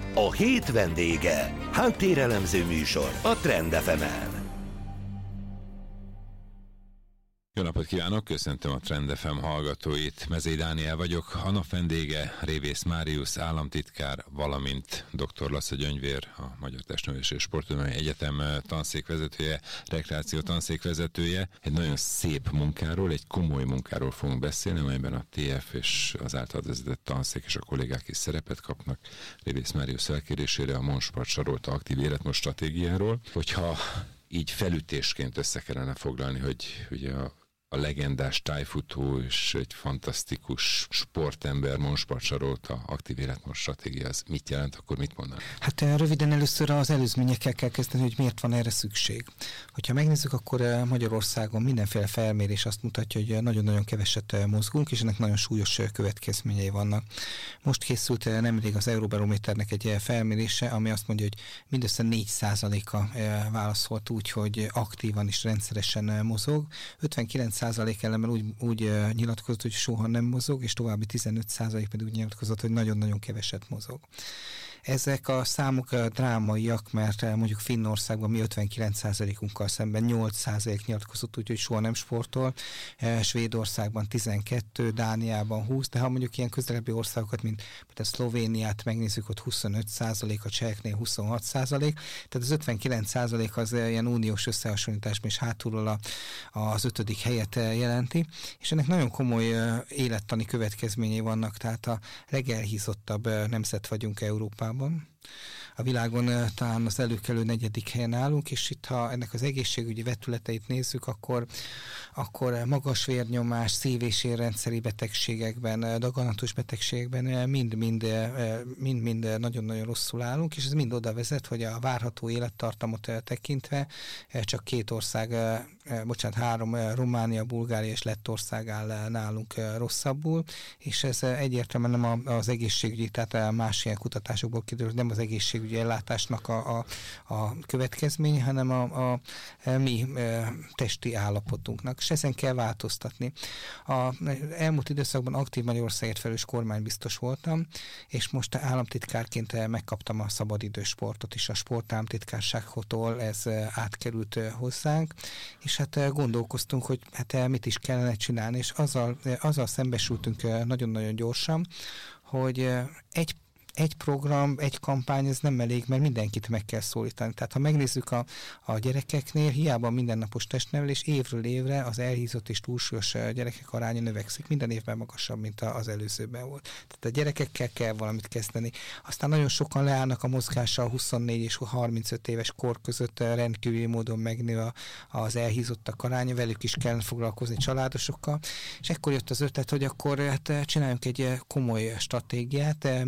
A hét vendége. Háttérelemző műsor a Trend FM-en. Jó napot kívánok, köszöntöm a Trend FM hallgatóit. Mezei Dániel vagyok, a nap vendége Révész Máriusz államtitkár, valamint dr. Laca Gyöngyvér, a Magyar Testnevelési és Sporttudományi Egyetem tanszékvezetője, rekreáció tanszékvezetője. Egy nagyon szép munkáról, egy komoly munkáról fogunk beszélni, amelyben a TF és az által vezetett tanszék és a kollégák is szerepet kapnak. Révész Máriusz felkérésére a Monspart sarolta aktív életmód stratégiáról. Hogyha így felütésként össze kellene foglalni, hogy ugye a legendás tájfutó és egy fantasztikus sportember Monspart sarolta aktív életmód stratégia, az mit jelent, akkor mit mondanak? Hát röviden először az előzményekkel kell kezdeni, hogy miért van erre szükség. Hogyha megnézzük, akkor Magyarországon mindenféle felmérés azt mutatja, hogy nagyon-nagyon keveset mozgunk, és ennek nagyon súlyos következményei vannak. Most készült nemrég az Euróbarométernek egy felmérése, ami azt mondja, hogy mindössze 4%-a válaszolt úgy, hogy aktívan és rendszeresen mozog. 59% ellenben úgy nyilatkozott, hogy soha nem mozog, és további 15% pedig úgy nyilatkozott, hogy nagyon-nagyon keveset mozog. Ezek a számok drámaiak, mert mondjuk Finnországban mi 59%-unkkal szemben 8% nyilatkozott úgy, hogy soha nem sportol, Svédországban 12%, Dániában 20%, de ha mondjuk ilyen közelebbi országokat, mint a Szlovéniát megnézzük, ott 25%, a cseheknél 26%, tehát az 59% az ilyen uniós összehasonlításban is hátulról az 5. helyet jelenti, és ennek nagyon komoly élettani következményei vannak, tehát a legelhízottabb nemzet vagyunk Európában. A világon talán az előkelő 4. helyen állunk, és itt, ha ennek az egészségügyi vetületeit nézzük, akkor magas vérnyomás, szív- és érrendszeri betegségekben, daganatos betegségekben mind nagyon-nagyon rosszul állunk, és ez mind oda vezet, hogy a várható élettartamot tekintve csak 2 ország, 3, Románia, Bulgária és Lettország áll nálunk rosszabbul, és ez egyértelműen nem az egészségügyi, tehát más ilyen kutatásokból kiderül, nem az egészségügyi ellátásnak a következmény, hanem a mi testi állapotunknak, és ezen kell változtatni. A elmúlt időszakban aktív Magyarországért felelős kormánybiztos voltam, és most államtitkárként megkaptam a szabadidős sportot is, a sportállamtitkárságtól ez átkerült hozzánk, és hát gondolkoztunk, hogy hát mit is kellene csinálni, és azzal szembesültünk nagyon-nagyon gyorsan, hogy egy program, egy kampány, ez nem elég, mert mindenkit meg kell szólítani. Tehát ha megnézzük a gyerekeknél, hiába mindennapos testnevelés, évről évre az elhízott és túlsúlyos gyerekek aránya növekszik. Minden évben magasabb, mint az előzőben volt. Tehát a gyerekekkel kell valamit kezdeni. Aztán nagyon sokan leállnak a mozgással, 24 és 35 éves kor között rendkívüli módon megnő az elhízottak aránya, velük is kell foglalkozni, családosokkal. És ekkor jött az ötlet, hogy akkor hát csináljunk egy komoly stratégiát,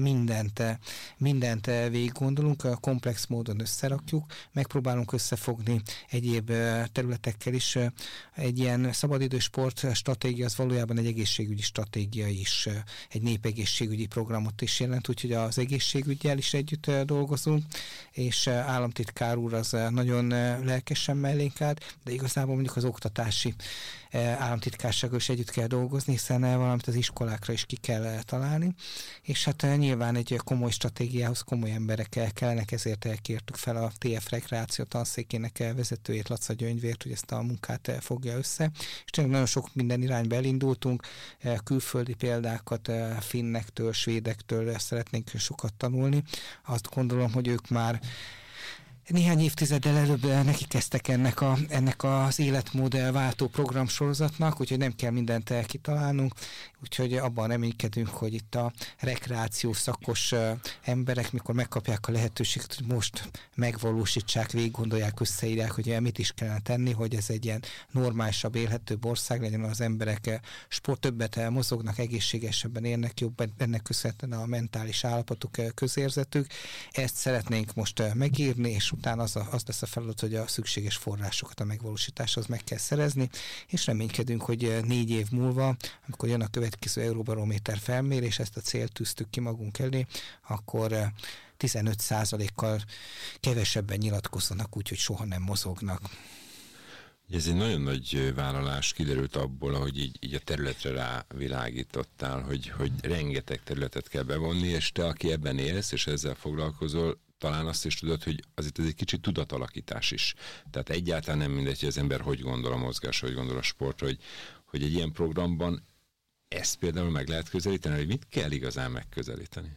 mindent végig gondolunk, komplex módon összerakjuk, megpróbálunk összefogni egyéb területekkel is. Egy ilyen szabadidős sport stratégia az valójában egy egészségügyi stratégia is, egy népegészségügyi programot is jelent, úgyhogy az egészségüggyel is együtt dolgozunk, és államtitkár úr az nagyon lelkesen mellénk állt, de igazából mondjuk az oktatási államtitkársággal is együtt kell dolgozni, hiszen valamit az iskolákra is ki kell találni, és hát nyilván egy komoly stratégiához komoly emberek kellenek, ezért elkértük fel a TF rekreáció tanszékének vezetőjét, Laca Gyöngyvért, hogy ezt a munkát fogja össze, és tényleg nagyon sok minden irányba elindultunk, külföldi példákat finnektől, svédektől szeretnénk sokat tanulni. Azt gondolom, hogy ők már néhány évtizeddel előbb neki kezdtek ennek az életmódváltó programsorozatnak, úgyhogy nem kell mindent kitalálnunk, úgyhogy abban reménykedünk, hogy itt a rekreáció szakos emberek, mikor megkapják a lehetőséget, hogy most megvalósítsák, végig gondolják, összeírják, hogy mit is kellene tenni, hogy ez egy ilyen normálisabb, élhetőbb ország legyen, az emberek többet mozognak, egészségesebben élnek, jobb ennek köszönhetően a mentális állapotuk, közérzetük. Ezt szeretnénk most megírni, és utána az lesz a feladat, hogy a szükséges forrásokat a megvalósításhoz meg kell szerezni, és reménykedünk, hogy 4 év múlva, amikor jön a következő Euróbarométer felmérés, ezt a célt tűztük ki magunk elé, akkor 15%-kal kevesebben nyilatkozzanak úgy, hogy soha nem mozognak. Ez egy nagyon nagy vállalás kiderült abból, ahogy így a területre rávilágítottál, hogy rengeteg területet kell bevonni, és te, aki ebben élsz, és ezzel foglalkozol, talán azt is tudod, hogy azért ez egy kicsit tudatalakítás is. Tehát egyáltalán nem mindegy, hogy az ember hogy gondol a mozgás, hogy gondol a sport, hogy egy ilyen programban ezt például meg lehet közelíteni, hogy mit kell igazán megközelíteni?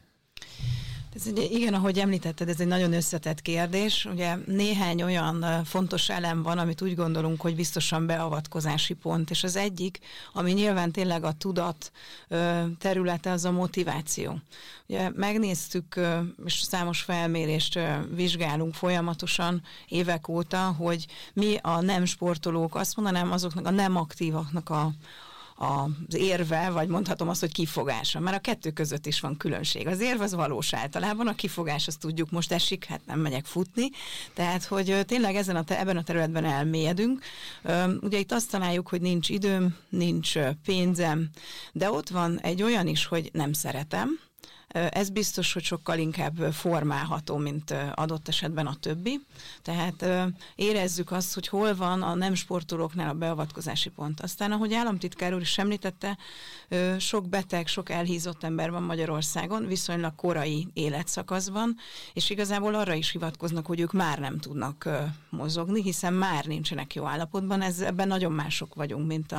Igen, ahogy említetted, ez egy nagyon összetett kérdés. Ugye néhány olyan fontos elem van, amit úgy gondolunk, hogy biztosan beavatkozási pont, és az egyik, ami nyilván tényleg a tudat területe, az a motiváció. Ugye megnéztük, és számos felmérést vizsgálunk folyamatosan évek óta, hogy mi a nem sportolók, azt mondanám azoknak a nem aktívaknak az érve, vagy mondhatom azt, hogy kifogása. Mert a kettő között is van különbség. Az érv az valós általában, a kifogás azt tudjuk, most esik, hát nem megyek futni. Tehát, hogy tényleg ebben a területben elmélyedünk. Ugye itt azt találjuk, hogy nincs időm, nincs pénzem, de ott van egy olyan is, hogy nem szeretem. Ez biztos, hogy sokkal inkább formálható, mint adott esetben a többi. Tehát érezzük azt, hogy hol van a nem sportolóknál a beavatkozási pont. Aztán, ahogy államtitkár úr is említette, sok beteg, sok elhízott ember van Magyarországon, viszonylag korai életszakaszban, és igazából arra is hivatkoznak, hogy ők már nem tudnak mozogni, hiszen már nincsenek jó állapotban. Ebben nagyon mások vagyunk, mint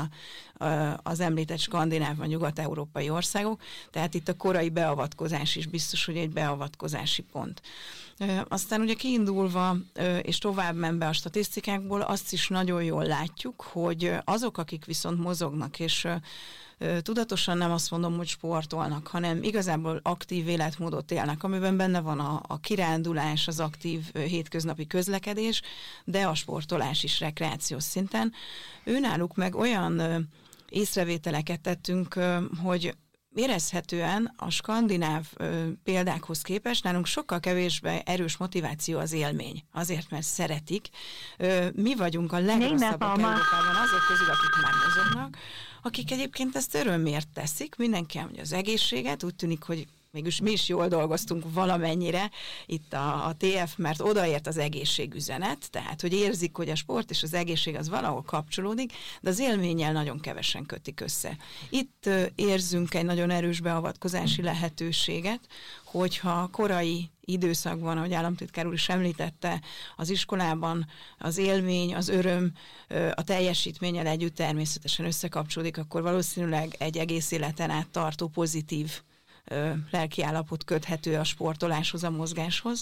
az említett skandináv vagy nyugat-európai országok. Tehát itt a korai beavatkozás is biztos, hogy egy beavatkozási pont. Aztán ugye kiindulva és tovább menve a statisztikákból azt is nagyon jól látjuk, hogy azok, akik viszont mozognak, és tudatosan nem azt mondom, hogy sportolnak, hanem igazából aktív életmódot élnek, amiben benne van a kirándulás, az aktív hétköznapi közlekedés, de a sportolás is rekreációs szinten. Őnáluk meg olyan észrevételeket tettünk, hogy érezhetően a skandináv példákhoz képest nálunk sokkal kevésbé erős motiváció az élmény. Azért, mert szeretik. Mi vagyunk a legrosszabbak Európában azok közül, akik már mozognak, akik egyébként ezt örömért teszik. Mindenki elmondja az egészséget, úgy tűnik, hogy mégis mi is jól dolgoztunk valamennyire itt a TF, mert odaért az egészségüzenet, tehát hogy érzik, hogy a sport és az egészség az valahol kapcsolódik, de az élménnyel nagyon kevesen kötik össze. Itt érzünk egy nagyon erős beavatkozási lehetőséget, hogyha korai időszakban, ahogy államtitkár úr is említette, az iskolában az élmény, az öröm a teljesítménnyel együtt természetesen összekapcsolódik, akkor valószínűleg egy egész életen át tartó pozitív lelkiállapot köthető a sportoláshoz, a mozgáshoz.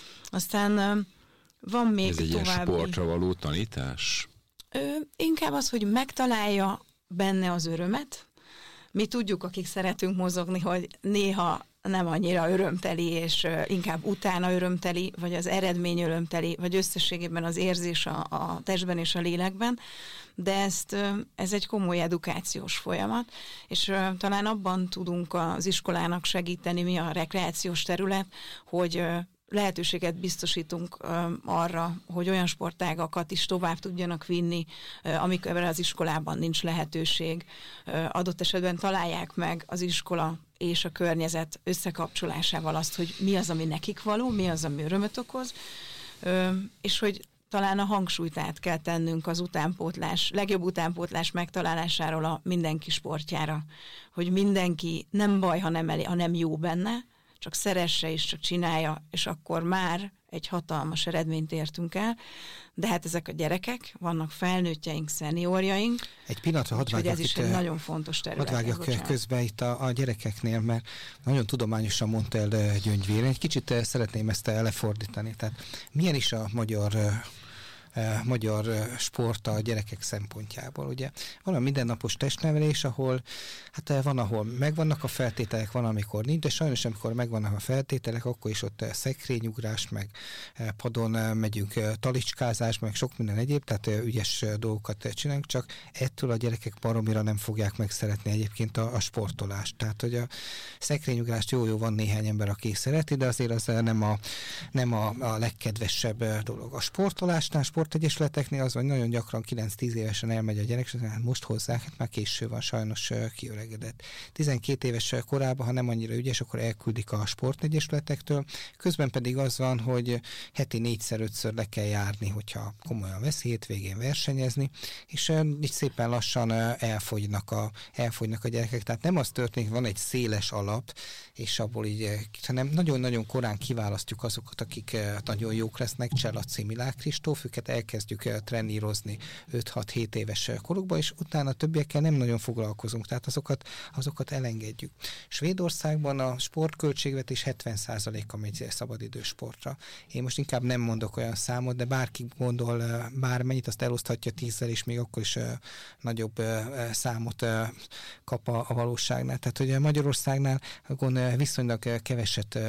Aztán van még további... Ez egy további... sportra való tanítás? Inkább az, hogy megtalálja benne az örömet. Mi tudjuk, akik szeretünk mozogni, hogy néha nem annyira örömteli, és inkább utána örömteli, vagy az eredmény örömteli, vagy összességében az érzés a testben és a lélekben, de ez egy komoly edukációs folyamat, és talán abban tudunk az iskolának segíteni, mi a rekreációs terület, hogy lehetőséget biztosítunk arra, hogy olyan sportágakat is tovább tudjanak vinni, amikor az iskolában nincs lehetőség. Adott esetben találják meg az iskola és a környezet összekapcsolásával azt, hogy mi az, ami nekik való, mi az, ami örömöt okoz, és hogy talán a hangsúlyt át kell tennünk az utánpótlás, legjobb utánpótlás megtalálásáról a mindenki sportjára, hogy mindenki nem baj, ha nem jó benne, csak szeresse és csak csinálja, és akkor már egy hatalmas eredményt értünk el. De hát ezek a gyerekek, vannak felnőttjeink, szeniorjaink. Egy pillanatra hadd vágjak ez is egy nagyon fontos terület. Hadd vágjak közben itt a gyerekeknél, mert nagyon tudományosan mondta el Gyöngyvér. Egy kicsit szeretném ezt lefordítani. Tehát milyen is a magyar sport a gyerekek szempontjából. Ugye van a mindennapos testnevelés, ahol van, ahol megvannak a feltételek, van, amikor nincs, de sajnos, amikor megvannak a feltételek, akkor is ott szekrényugrás, meg padon megyünk talicskázás, meg sok minden egyéb, tehát ügyes dolgokat csinálunk, csak ettől a gyerekek baromira nem fogják megszeretni egyébként a sportolást. Tehát, hogy a szekrényugrást jó, van néhány ember, aki szereti, de azért az nem a legkedvesebb dolog. A sportolásnál sportegyesületeknél az, hogy nagyon gyakran 9-10 évesen elmegy a gyerek, és hát most hozzák, hát már késő van, sajnos kiöregedett. 12 éves korában, ha nem annyira ügyes, akkor elküldik a sportegyesületektől. Közben pedig az van, hogy heti 4-5-ször le kell járni, hogyha komolyan veszi, hétvégén versenyezni, és így szépen lassan elfogynak a gyerekek. Tehát nem az történik, van egy széles alap, és abból így, hanem nagyon-nagyon korán kiválasztjuk azokat, akik nagyon jók lesznek, Cselaci, Milák Kristóf, őket elkezdjük trenírozni 5-6-7 éves korukba, és utána a többiekkel nem nagyon foglalkozunk, tehát azokat elengedjük. Svédországban a sportköltségvetés 70%-a megy szabadidős sportra. Én most inkább nem mondok olyan számot, de bárki gondol bármennyit, azt eloszthatja 10-zel, és még akkor is nagyobb számot kap a valóságnál. Tehát, hogy Magyarországnál viszonylag keveset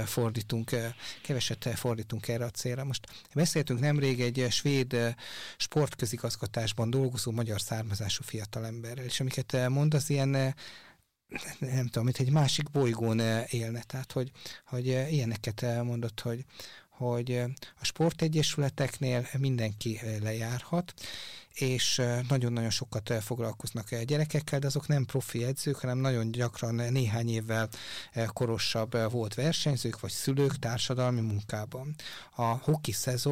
fordítunk erre a célra. Most beszéltünk nemrég egy svéd sportközigazgatásban dolgozó magyar származású fiatalemberrel, és amiket mond, az ilyen nem tudom, mint egy másik bolygón élne. Tehát, hogy ilyeneket mondott, hogy a sportegyesületeknél mindenki lejárhat, és nagyon-nagyon sokat foglalkoznak gyerekekkel, de azok nem profi edzők, hanem nagyon gyakran néhány évvel korosabb volt versenyzők, vagy szülők társadalmi munkában. A hoki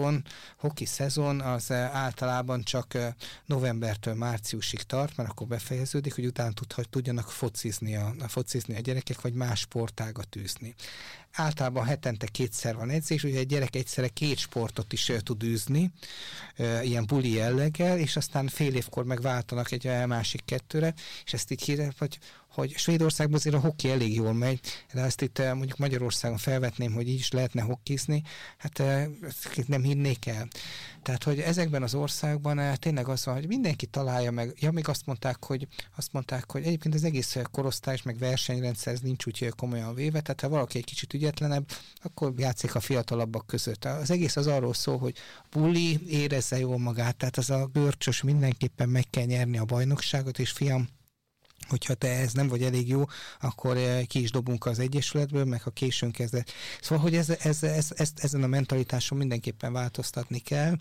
szezon az általában csak novembertől márciusig tart, mert akkor befejeződik, hogy utána tudjanak focizni a gyerekek, vagy más sportágat űzni. Általában hetente 2-szer van edzés, ugye egy gyerek egyszerre 2 sportot is tud űzni, ilyen buli jelleggel, és aztán fél évkor megváltanak egy másik 2-re, és ezt így hirdetik, hogy Svédországban azért a hoki elég jól megy, de ezt itt mondjuk Magyarországon felvetném, hogy így is lehetne hokizni, hát nem hinnék el. Tehát, hogy ezekben az országban tényleg az van, hogy mindenki találja meg, még azt mondták, hogy egyébként az egész korosztályos meg versenyrendszer ez nincs úgy komolyan véve, tehát ha valaki egy kicsit ügyetlenebb, akkor játszik a fiatalabbak között. Az egész az arról szól, hogy buli, érezze jól magát, tehát az a görcsös mindenképpen meg kell nyerni a bajnokságot, és fiam, hogyha te ez nem vagy elég jó, akkor ki is dobunk az egyesületből, meg ha későn kezdett. Szóval, hogy ezen a mentalitáson mindenképpen változtatni kell.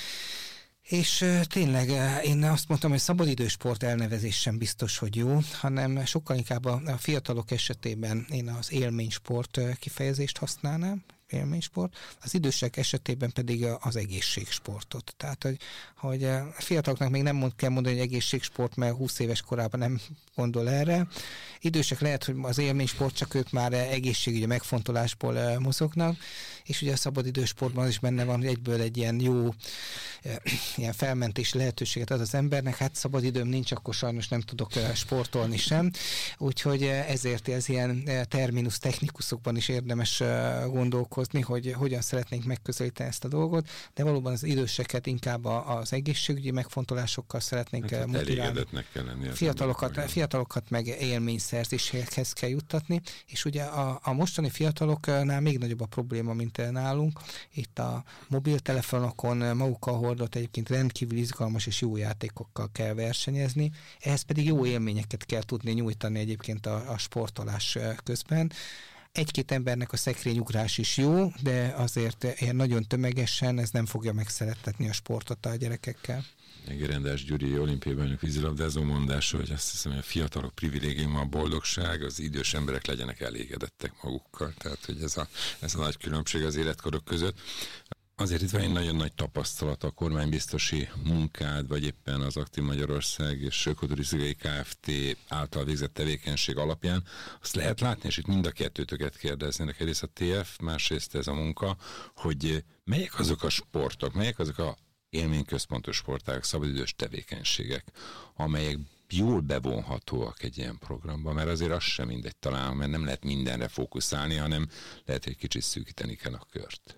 És tényleg én azt mondtam, hogy szabadidősport elnevezés sem biztos, hogy jó, hanem sokkal inkább a fiatalok esetében én az élménysport kifejezést használnám, élménysport, az idősek esetében pedig az egészségsportot. Tehát, hogy a fiataloknak még nem kell mondani, hogy egészségsport, mert 20 éves korában nem gondol erre. Idősek lehet, hogy az élménysport, csak ők már egészségügyi megfontolásból mozognak, és ugye a szabadidősportban is benne van, hogy egyből egy ilyen jó ilyen felmentési lehetőséget ad az embernek, hát szabadidőm nincs, akkor sajnos nem tudok sportolni sem. Úgyhogy ezért ez ilyen terminus technikusokban is érdemes gondolkozni, hogy hogyan szeretnénk megközelíteni ezt a dolgot, de valóban az időseket inkább az egészségügyi megfontolásokkal szeretnénk motiválni. Elégedetnek kell lenni. Fiatalokat meg élményszerzéshez kell juttatni, és ugye a mostani fiataloknál még nagyobb a probléma, mint nálunk. Itt a mobiltelefonokon magukkal hordott egyébként rendkívül izgalmas és jó játékokkal kell versenyezni, ehhez pedig jó élményeket kell tudni nyújtani egyébként a sportolás közben. Egy-két embernek a szekrényugrás is jó, de azért ilyen nagyon tömegesen ez nem fogja megszerettetni a sportot a gyerekekkel. Rendás Gyuri olimpiai bajnok vízilabdázó mondása, hogy azt hiszem, hogy a fiatalok privilégiuma a boldogság, az idős emberek legyenek elégedettek magukkal. Tehát, hogy ez a nagy különbség az életkorok között. Azért itt van egy nagyon nagy tapasztalat a kormánybiztosi munkád, vagy éppen az Aktív Magyarország és Ökoturisztikai Kft. Által végzett tevékenység alapján. Azt lehet látni, és itt mind a kettőtöket kérdeznének, egyrészt a TF, másrészt ez a munka, hogy melyek azok a sportok, melyek azok a élményközpontos sportágak, szabadidős tevékenységek, amelyek jól bevonhatóak egy ilyen programba, mert azért az sem mindegy talán, mert nem lehet mindenre fókuszálni, hanem lehet, hogy kicsit szűkíteni kell a kört.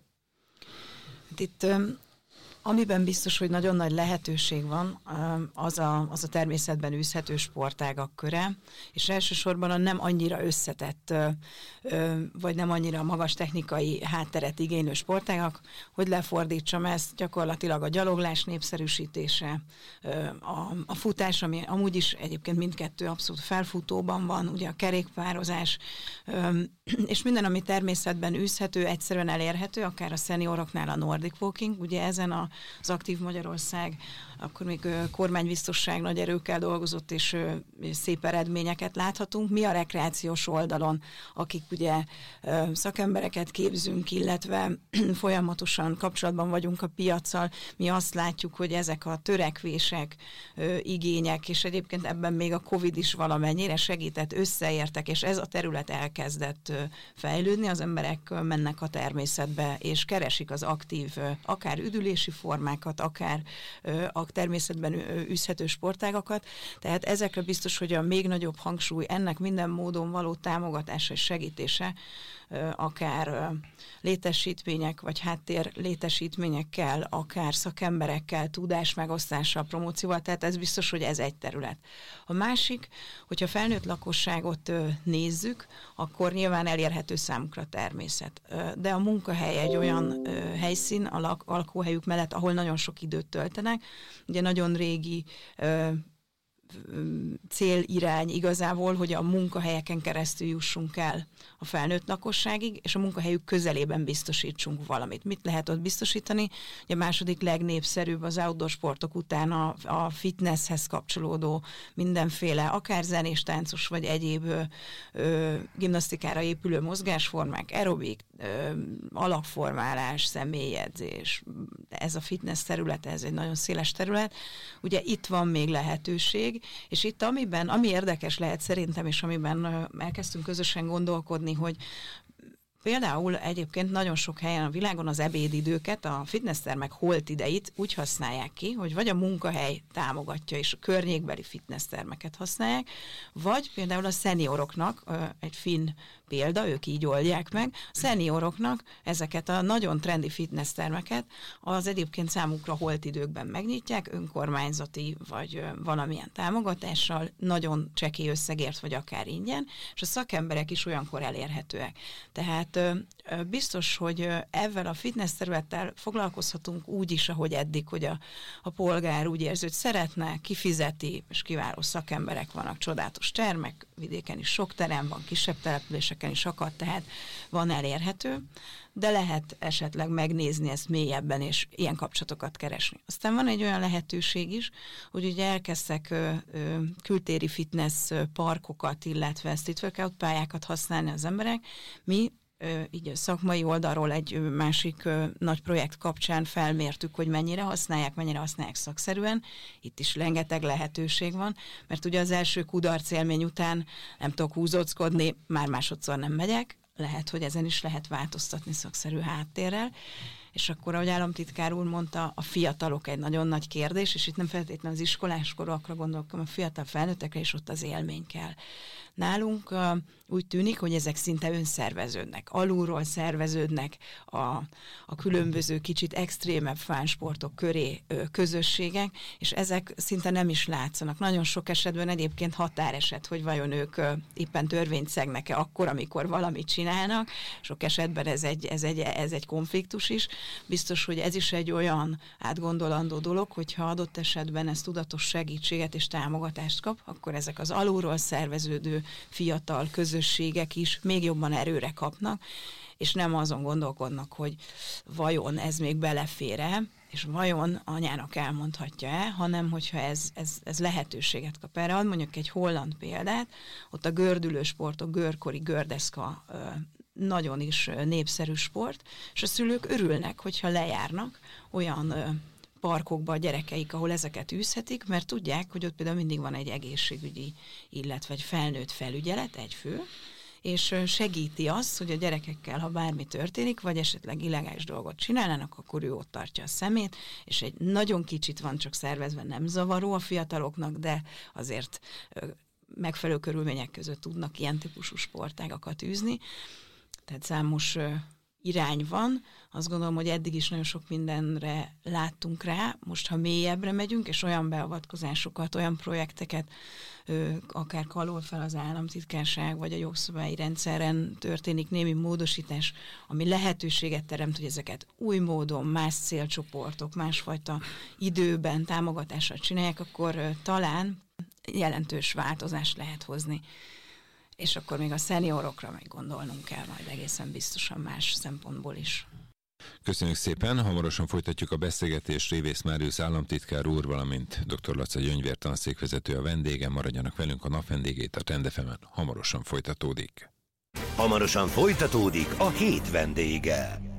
Itt amiben biztos, hogy nagyon nagy lehetőség van, az a természetben űzhető sportágak köre, és elsősorban a nem annyira összetett, vagy nem annyira magas technikai hátteret igénylő sportágak, hogy lefordítsam ezt, gyakorlatilag a gyaloglás népszerűsítése, a futás, ami amúgy is egyébként mindkettő abszolút felfutóban van, ugye a kerékpározás, és minden, ami természetben űzhető, egyszerűen elérhető, akár a szenioroknál a Nordic Walking, ugye ezen a az Aktív Magyarország, akkor még kormánybiztosság nagy erőkkel dolgozott, és szép eredményeket láthatunk. Mi a rekreációs oldalon, akik ugye szakembereket képzünk, illetve folyamatosan kapcsolatban vagyunk a piaccal, mi azt látjuk, hogy ezek a törekvések, igények, és egyébként ebben még a Covid is valamennyire segített, összeértek, és ez a terület elkezdett fejlődni, az emberek mennek a természetbe, és keresik az aktív, akár üdülési formákat, akár a természetben űzhető sportágakat, tehát ezekre biztos, hogy a még nagyobb hangsúly ennek minden módon való támogatása és segítése, akár létesítmények, vagy háttér létesítményekkel, akár szakemberekkel, tudás megosztással, promócióval, tehát ez biztos, hogy ez egy terület. A másik, hogyha felnőtt lakosságot nézzük, akkor nyilván elérhető számukra a természet. De a munkahely egy olyan helyszín a lakóhelyük mellett, ahol nagyon sok időt töltenek. Ugye nagyon régi célirány igazából, hogy a munkahelyeken keresztül jussunk el a felnőtt lakosságig, és a munkahelyük közelében biztosítsunk valamit. Mit lehet ott biztosítani? Ugye a második legnépszerűbb az outdoor sportok után a fitnesshez kapcsolódó mindenféle, akár zenés, táncos, vagy egyéb gimnasztikára épülő mozgásformák, aerobik, alapformálás, személyedzés. Ez a fitness területe, ez egy nagyon széles terület. Ugye itt van még lehetőség, és itt ami érdekes lehet szerintem, és amiben elkezdtünk közösen gondolkodni, hogy például egyébként nagyon sok helyen a világon az ebédidőket, a fitnesstermek holt ideit úgy használják ki, hogy vagy a munkahely támogatja, és a környékbeli fitnesstermeket használják, vagy például a szenioroknak, egy finn példa, ők így oldják meg, a szenioroknak ezeket a nagyon trendi fitnesstermeket az egyébként számukra holt időkben megnyitják, önkormányzati vagy valamilyen támogatással, nagyon csekély összegért, vagy akár ingyen, és a szakemberek is olyankor elérhetőek. Tehát biztos, hogy ezzel a fitness területtel foglalkozhatunk úgy is, ahogy eddig, hogy a polgár úgy érzi, hogy szeretne, kifizeti, és kiváló szakemberek vannak, csodálatos termek, vidéken is sok terem van, kisebb településeken is akad, tehát van elérhető, de lehet esetleg megnézni ezt mélyebben, és ilyen kapcsolatokat keresni. Aztán van egy olyan lehetőség is, hogy ugye elkezdtek kültéri fitness parkokat, illetve street workout pályákat használni az emberek. Mi így a szakmai oldalról egy másik nagy projekt kapcsán felmértük, hogy mennyire használják szakszerűen. Itt is rengeteg lehetőség van, mert ugye az első kudarcélmény után nem tudok húzóckodni, már másodszor nem megyek, lehet, hogy ezen is lehet változtatni szakszerű háttérrel. És akkor, ahogy államtitkár úr mondta, a fiatalok egy nagyon nagy kérdés, és itt nem feltétlenül az iskoláskorúakra gondolok, hanem a fiatal felnőttekre, és ott az élmény kell. Nálunk úgy tűnik, hogy ezek szinte önszerveződnek, alulról szerveződnek a különböző kicsit extrémebb fánsportok köré közösségek, és ezek szinte nem is látszanak. Nagyon sok esetben egyébként határeset, hogy vajon ők éppen törvényt szegnek-e akkor, amikor valamit csinálnak. Sok esetben ez egy konfliktus is. Biztos, hogy ez is egy olyan átgondolandó dolog, hogyha adott esetben ez tudatos segítséget és támogatást kap, akkor ezek az alulról szerveződő fiatal közösségek is még jobban erőre kapnak, és nem azon gondolkodnak, hogy vajon ez még belefér-e, és vajon anyának elmondhatja-e, hanem hogyha ez lehetőséget kap erre. Ad mondjuk egy holland példát, ott a gördülő sportok, görkori, gördeszka nagyon is népszerű sport, és a szülők örülnek, hogyha lejárnak olyan parkokba a gyerekeik, ahol ezeket űzhetik, mert tudják, hogy ott például mindig van egy egészségügyi, illetve egy felnőtt felügyelet, egy fő, és segíti azt, hogy a gyerekekkel, ha bármi történik, vagy esetleg illegális dolgot csinálnának, akkor ő ott tartja a szemét, és egy nagyon kicsit van csak szervezve, nem zavaró a fiataloknak, de azért megfelelő körülmények között tudnak ilyen típusú sportágakat űzni. Tehát számos irány van. Azt gondolom, hogy eddig is nagyon sok mindenre láttunk rá. Most, ha mélyebbre megyünk, és olyan beavatkozásokat, olyan projekteket, akár karol fel az államtitkárság, vagy a jogszabályi rendszeren történik némi módosítás, ami lehetőséget teremt, hogy ezeket új módon, más célcsoportok, másfajta időben, támogatással csinálják, akkor talán jelentős változást lehet hozni. És akkor még a szeniorokra meg gondolnunk kell majd egészen biztosan más szempontból is. Köszönjük szépen, hamarosan folytatjuk a beszélgetést. Révész Máriusz államtitkár úr, valamint dr. Laca Gyöngyvér tanszékvezető a vendégem. Maradjanak velünk, a Napvendégét a Trend FM-en hamarosan folytatódik. Hamarosan folytatódik a Hét vendége.